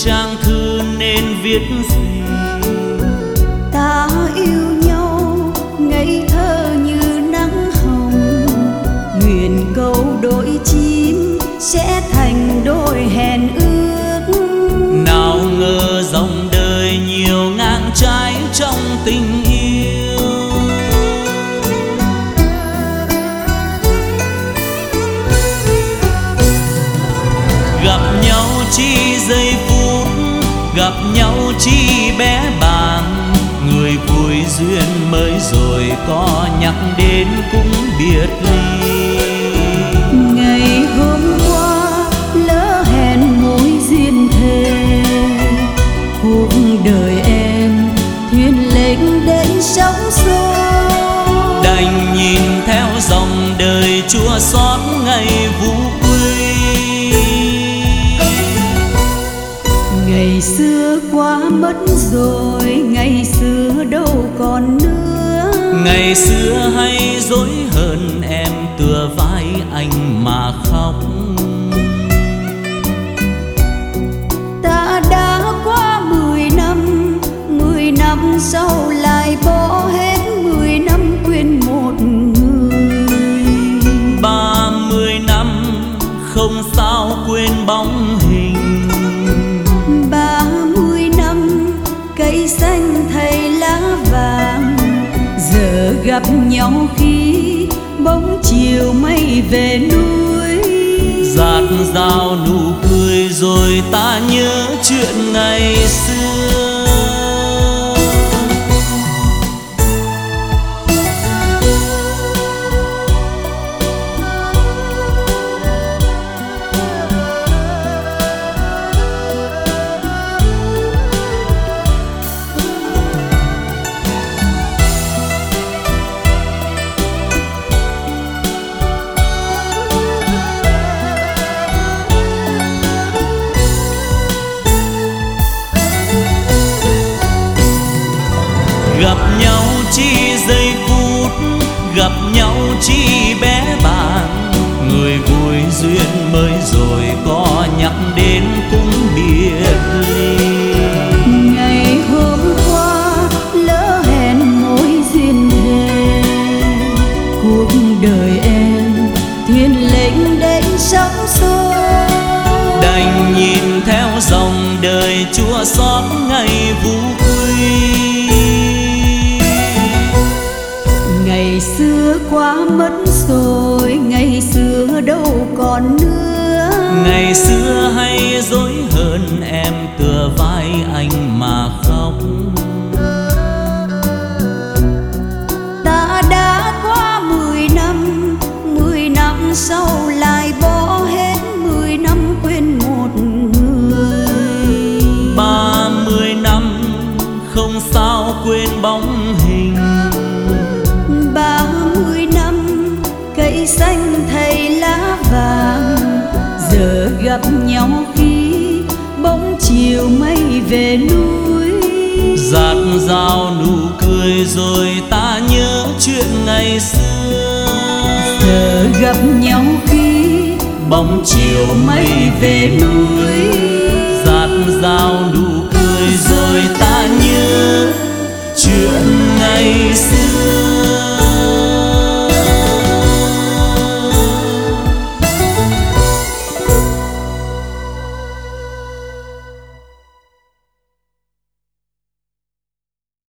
trang thư nên viết gì. Ta yêu nhau ngây thơ như nắng hồng, nguyện câu đôi chim sẽ thành đôi hẹn ước. Nào ngờ dòng đời nhiều ngang trái trong tình yêu. Gặp nhau chỉ giây phút, gặp nhau chỉ bé bàng, người vui duyên mới rồi có nhắc đến cũng biệt ly. Ngày hôm qua lỡ hẹn mối duyên thề, cuộc đời em thuyền lênh đến sóng xô. Đành nhìn theo dòng đời chua xót ngày vũ quy. Ngày xưa quá mất rồi, ngày xưa đâu còn nữa. Ngày xưa hay dối hờn em tựa vai anh mà khóc. Ta đã qua 10 năm sau lại bỏ hết 10 năm quên một người. 30 năm không sao quên bóng hình. 30 năm cây xanh thay lá vàng, giờ gặp nhau khi bóng chiều mây về núi. Dạt dào nụ cười rồi ta nhớ chuyện ngày xưa. Gặp nhau chỉ giây phút, gặp nhau chỉ bé bàng, người vui duyên mới rồi có nhắc đến cũng biệt ly. Ngày hôm qua lỡ hẹn mối duyên thề, cuộc đời em thuyền lênh đến sóng xô. Đành nhìn theo dòng đời chua xót ngày vũ quy. Ngày xưa quá mất rồi, ngày xưa đâu còn nữa. Ngày xưa hay dối hờn em tựa vai anh mà khóc. Ta đã qua 10 năm sau lại bỏ hết 10 năm quên một người. 30 năm không sao quên bóng hình. 30 năm cây xanh thay lá vàng, giờ gặp nhau khi bóng chiều mây về núi. Dạt dào nụ cười rồi ta nhớ chuyện ngày xưa. Giờ gặp nhau khi Bóng chiều mây về núi.